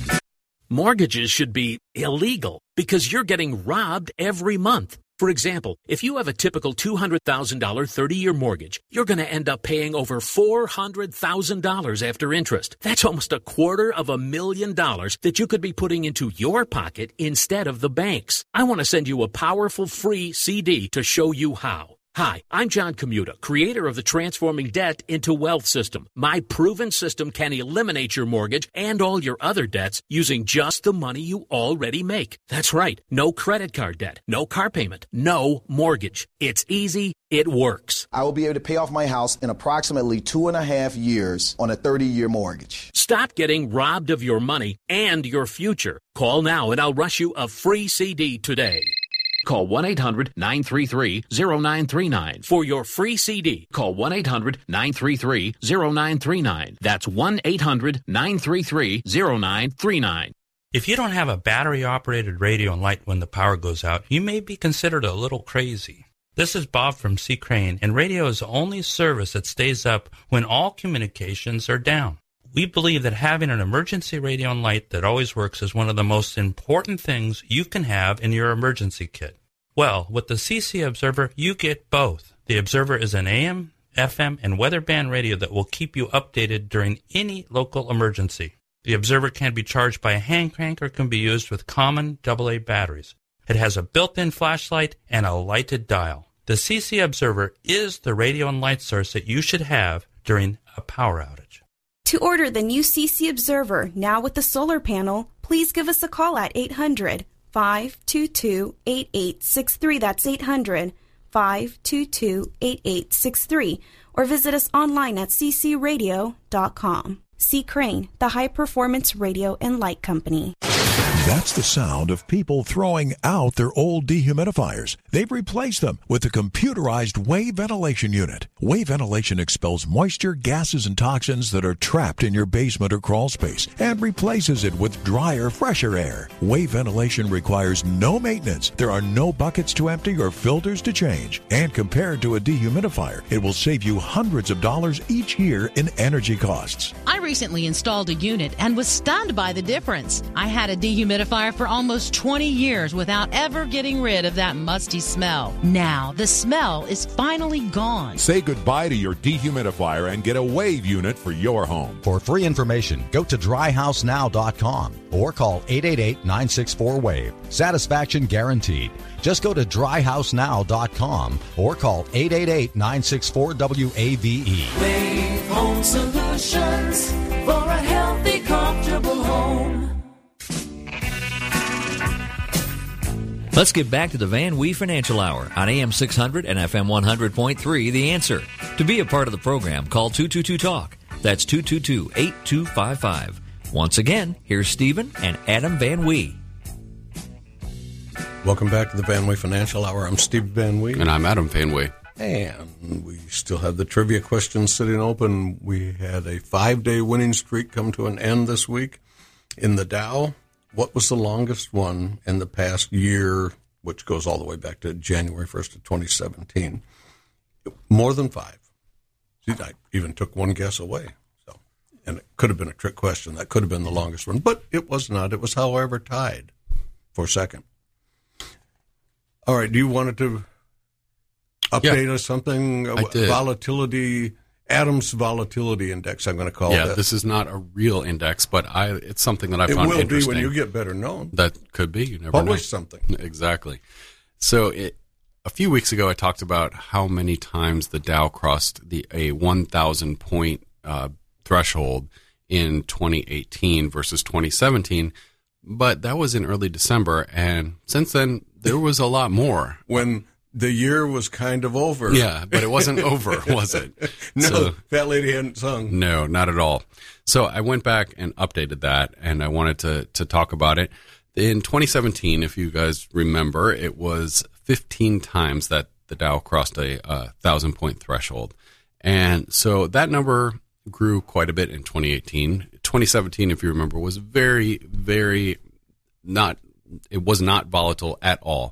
Mortgages should be illegal because you're getting robbed every month. For example, if you have a typical two hundred thousand dollars thirty-year mortgage, you're going to end up paying over four hundred thousand dollars after interest. That's almost a quarter of a million dollars that you could be putting into your pocket instead of the bank's. I want to send you a powerful free C D to show you how. Hi, I'm John Commuta, creator of the Transforming Debt into Wealth system. My proven system can eliminate your mortgage and all your other debts using just the money you already make. That's right. No credit card debt, no car payment, no mortgage. It's easy. It works. I will be able to pay off my house in approximately two and a half years on a thirty-year mortgage. Stop getting robbed of your money and your future. Call now and I'll rush you a free C D today. Call one eight hundred nine three three zero nine three nine for your free C D. Call one eight hundred nine three three zero nine three nine. That's one eight hundred nine three three zero nine three nine. If you don't have a battery-operated radio and light when the power goes out, you may be considered a little crazy. This is Bob from C. Crane, and radio is the only service that stays up when all communications are down. We believe that having an emergency radio and light that always works is one of the most important things you can have in your emergency kit. Well, with the C C Observer, you get both. The Observer is an A M, F M, and weather band radio that will keep you updated during any local emergency. The Observer can be charged by a hand crank or can be used with common double A batteries. It has a built-in flashlight and a lighted dial. The C C Observer is the radio and light source that you should have during a power outage. To order the new C C Observer, now with the solar panel, please give us a call at eight hundred, five two two, eight eight six three. That's eight hundred, five two two, eight eight six three. Or visit us online at c c radio dot com. C. Crane, the high-performance radio and light company. That's the sound of people throwing out their old dehumidifiers. They've replaced them with a computerized wave ventilation unit. Wave ventilation expels moisture, gases, and toxins that are trapped in your basement or crawl space and replaces it with drier, fresher air. Wave ventilation requires no maintenance. There are no buckets to empty or filters to change. And compared to a dehumidifier, it will save you hundreds of dollars each year in energy costs. I recently installed a unit and was stunned by the difference. I had a dehumidifier for almost twenty years without ever getting rid of that musty smell. Now, the smell is finally gone. Say goodbye to your dehumidifier and get a wave unit for your home. For free information, go to dry house now dot com or call eight eight eight, nine six four, wave. Satisfaction guaranteed. Just go to dry house now dot com or call eight eight eight, nine six four, W A V E. Wave Home Solutions for a healthy, comfortable home. Let's get back to the Van Wee Financial Hour on A M six hundred and F M one hundred point three, The Answer. To be a part of the program, call two two two talk. That's two two two, eight two five five. Once again, here's Stephen and Adam Van Wee. Welcome back to the Van Wee Financial Hour. I'm Steve Van Wee. And I'm Adam Van Wee. And we still have the trivia questions sitting open. We had a five-day winning streak come to an end this week. In the Dow, what was the longest one in the past year, which goes all the way back to January first of twenty seventeen? More than five. See, I even took one guess away. So, and it could have been a trick question. That could have been the longest one. But it was not. It was, however, tied for second. All right. Do you want to update yeah, us something? I did. Volatility, Adams Volatility Index, I'm going to call it. Yeah, that. This is not a real index, but I it's something that I it found interesting. interesting. It will be when you get better known. That could be. You never Publish know. something. Exactly. So it, a few weeks ago, I talked about how many times the Dow crossed the a one thousand point uh, threshold in twenty eighteen versus twenty seventeen, but that was in early December, and since then, there was a lot more. When the year was kind of over. Yeah, but it wasn't over, was it? No, so, that lady hadn't sung. No, not at all. So I went back and updated that, and I wanted to, to talk about it. In twenty seventeen, if you guys remember, it was fifteen times that the Dow crossed a uh, one thousand point threshold. And so that number grew quite a bit in twenty eighteen. twenty seventeen, if you remember, was very, very not, it was not volatile at all.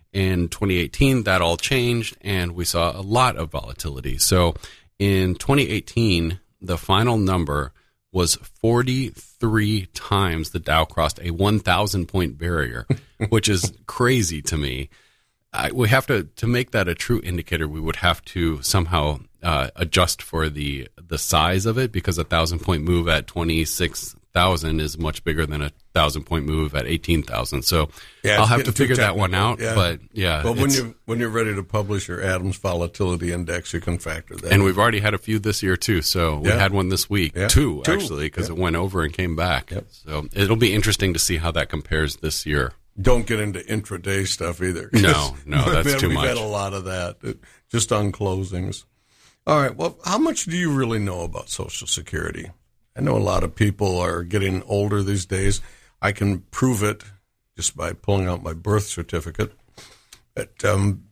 In twenty eighteen, that all changed, and we saw a lot of volatility. So in twenty eighteen, the final number was forty-three times the Dow crossed a one thousand point barrier, which is crazy to me. I, we have to, to make that a true indicator, we would have to somehow uh, adjust for the the size of it, because a thousand point move at twenty-six thousand is much bigger than a thousand point move at eighteen thousand. So yeah, I'll have to figure that one out. Yeah. But yeah, but when you when you're ready to publish your Adams Volatility Index, you can factor that. And in. we've already had a few this year too. So we yeah. had one this week, yeah. two, two actually, because yeah. it went over and came back. Yep. So it'll be interesting to see how that compares this year. Don't get into intraday stuff either. No, no, that's had, too we've much. We've had a lot of that, it, just on closings. All right, well, how much do you really know about Social Security? I know a lot of people are getting older these days. I can prove it just by pulling out my birth certificate. But um,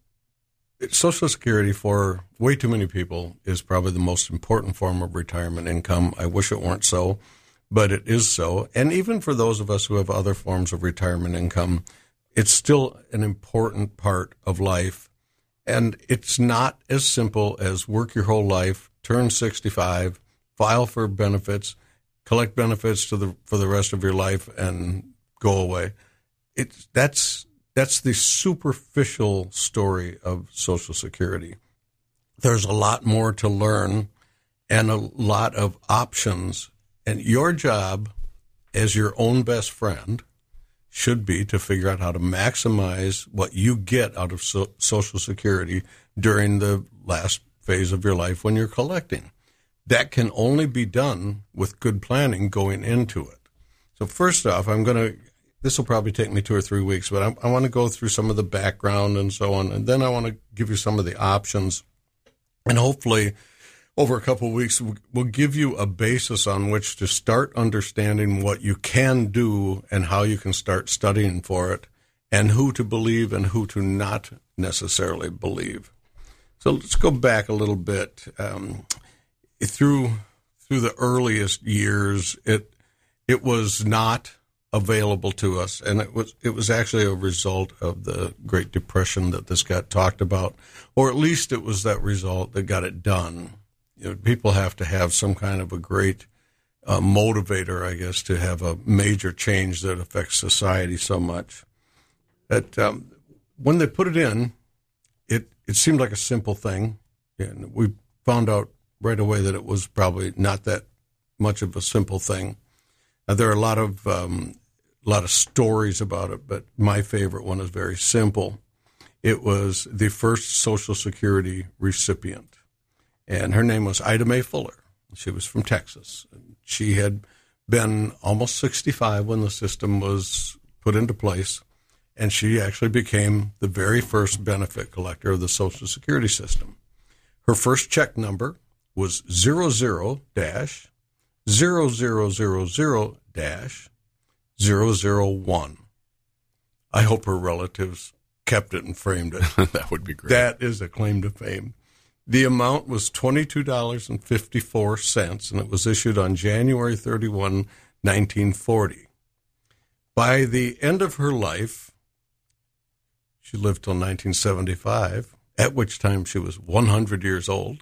Social Security, for way too many people, is probably the most important form of retirement income. I wish it weren't so, but it is so. And even for those of us who have other forms of retirement income, it's still an important part of life. And it's not as simple as work your whole life, turn sixty-five, file for benefits, collect benefits to the for the rest of your life, and go away. It's that's that's the superficial story of Social Security. There's a lot more to learn and a lot of options. And your job as your own best friend should be to figure out how to maximize what you get out of so- Social Security during the last phase of your life when you're collecting. That can only be done with good planning going into it. So first off, I'm going to, this will probably take me two or three weeks, but I, I want to go through some of the background and so on, and then I want to give you some of the options. And hopefully, over a couple of weeks, we'll give you a basis on which to start understanding what you can do and how you can start studying for it, and who to believe and who to not necessarily believe. So let's go back a little bit. Um, through through the earliest years, it it was not available to us, and it was it was actually a result of the Great Depression that this got talked about, or at least it was that result that got it done. You know, people have to have some kind of a great uh, motivator, I guess, to have a major change that affects society so much. That um, when they put it in, it it seemed like a simple thing, and we found out right away that it was probably not that much of a simple thing. Now, there are a lot of um, a lot of stories about it, but my favorite one is very simple. It was the first Social Security recipient, and her name was Ida Mae Fuller. She was from Texas. She had been almost sixty-five when the system was put into place, and she actually became the very first benefit collector of the Social Security system. Her first check number was zero zero dash zero zero zero zero dash zero zero one. I hope her relatives kept it and framed it. That would be great. That is a claim to fame. The amount was twenty-two dollars and fifty-four cents, and it was issued on January thirty-first, nineteen forty. By the end of her life, she lived till nineteen seventy-five, at which time she was one hundred years old.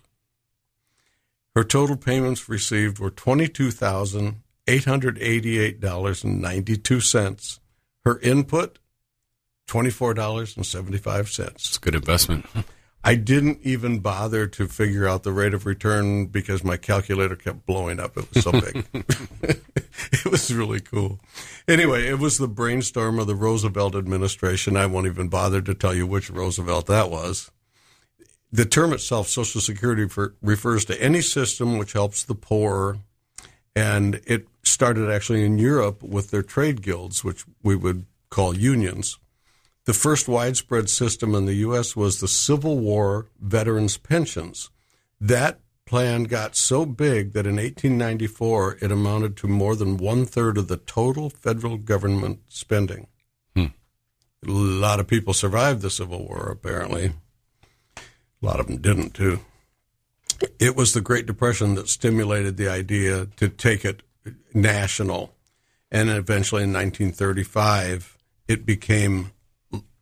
Her total payments received were twenty-two thousand eight hundred eighty-eight dollars and ninety-two cents. Her input, twenty-four dollars and seventy-five cents. It's a good investment. I didn't even bother to figure out the rate of return because my calculator kept blowing up. It was so big. It was really cool. Anyway, it was the brainstorm of the Roosevelt administration. I won't even bother to tell you which Roosevelt that was. The term itself, Social Security, for, refers to any system which helps the poor, and it started actually in Europe with their trade guilds, which we would call unions. The first widespread system in the U S was the Civil War Veterans Pensions. That plan got so big that in eighteen ninety-four it amounted to more than one-third of the total federal government spending. Hmm. A lot of people survived the Civil War, apparently. A lot of them didn't, too. It was the Great Depression that stimulated the idea to take it national. And eventually in nineteen thirty-five, it became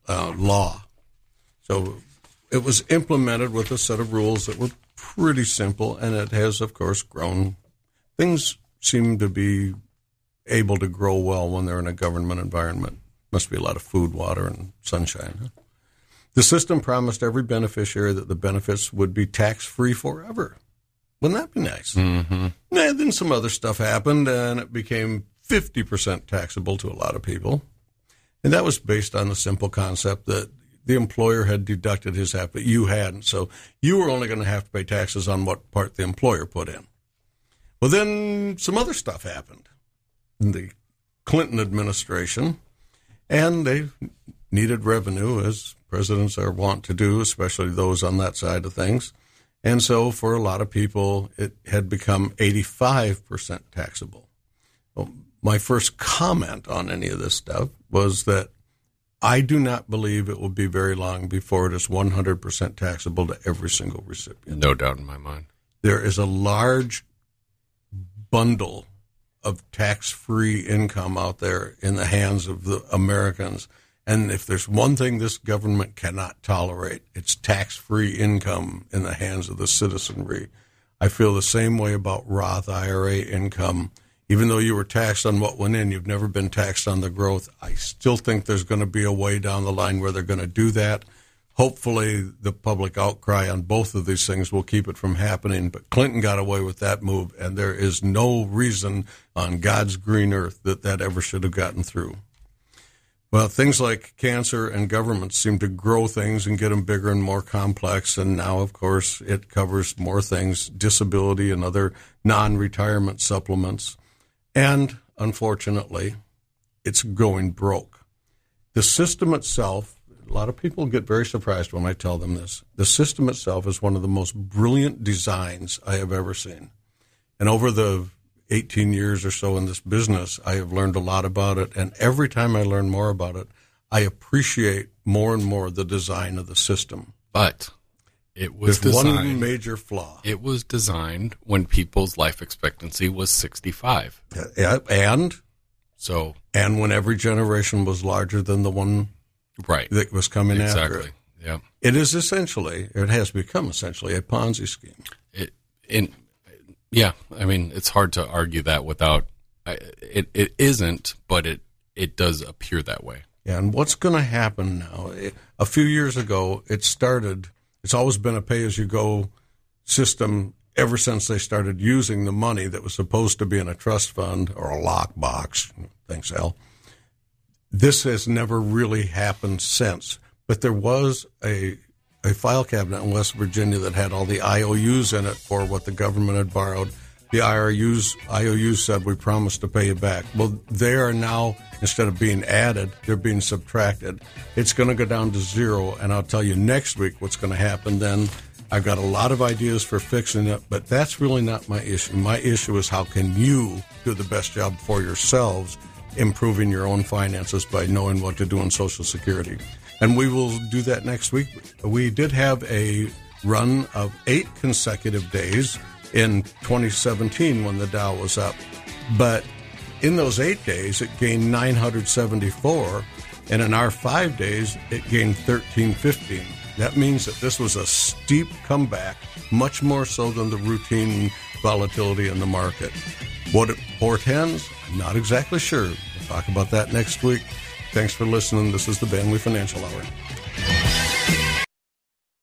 uh, law. So it was implemented with a set of rules that were pretty simple, and it has, of course, grown. Things seem to be able to grow well when they're in a government environment. Must be a lot of food, water, and sunshine. Huh? The system promised every beneficiary that the benefits would be tax-free forever. Wouldn't that be nice? Mm-hmm. And then some other stuff happened, and it became fifty percent taxable to a lot of people. And that was based on the simple concept that the employer had deducted his half, but you hadn't. So you were only going to have to pay taxes on what part the employer put in. Well, then some other stuff happened in the Clinton administration, and they needed revenue, as presidents are wont to do, especially those on that side of things. And so for a lot of people, it had become eighty-five percent taxable. Well, my first comment on any of this stuff was that I do not believe it will be very long before it is one hundred percent taxable to every single recipient. No doubt in my mind. There is a large bundle of tax-free income out there in the hands of the Americans. And if there's one thing this government cannot tolerate, it's tax-free income in the hands of the citizenry. I feel the same way about Roth I R A income. Even though you were taxed on what went in, you've never been taxed on the growth. I still think there's going to be a way down the line where they're going to do that. Hopefully the public outcry on both of these things will keep it from happening. But Clinton got away with that move, and there is no reason on God's green earth that that ever should have gotten through. Well, things like cancer and government seem to grow things and get them bigger and more complex. And now, of course, it covers more things, disability and other non-retirement supplements. And, unfortunately, it's going broke. The system itself, a lot of people get very surprised when I tell them this. The system itself is one of the most brilliant designs I have ever seen. And over the eighteen years or so in this business, I have learned a lot about it. And every time I learn more about it, I appreciate more and more the design of the system. But it was There's designed, one major flaw. It was designed when people's life expectancy was sixty-five. Yeah, and so and when every generation was larger than the one right. that was coming exactly. after it. Yeah. It is essentially, it has become essentially a Ponzi scheme. It in yeah, I mean, it's hard to argue that without it. It isn't, but it it does appear that way. Yeah, and what's going to happen now? A few years ago, it started. It's always been a pay-as-you-go system ever since they started using the money that was supposed to be in a trust fund or a lockbox. Thanks, Al. This has never really happened since. But there was a a file cabinet in West Virginia that had all the I O Us in it for what the government had borrowed. The I R Us, I O Us said, we promised to pay you back. Well, they are now, instead of being added, they're being subtracted. It's going to go down to zero, and I'll tell you next week what's going to happen then. I've got a lot of ideas for fixing it, but that's really not my issue. My issue is how can you do the best job for yourselves, improving your own finances by knowing what to do on Social Security. And we will do that next week. We did have a run of eight consecutive days in twenty seventeen when the Dow was up. But in those eight days, it gained nine hundred seventy-four, and in our five days, it gained thirteen fifteen. That means that this was a steep comeback, much more so than the routine volatility in the market. What it portends, I'm not exactly sure. We'll talk about that next week. Thanks for listening. This is the Van Wee Financial Hour.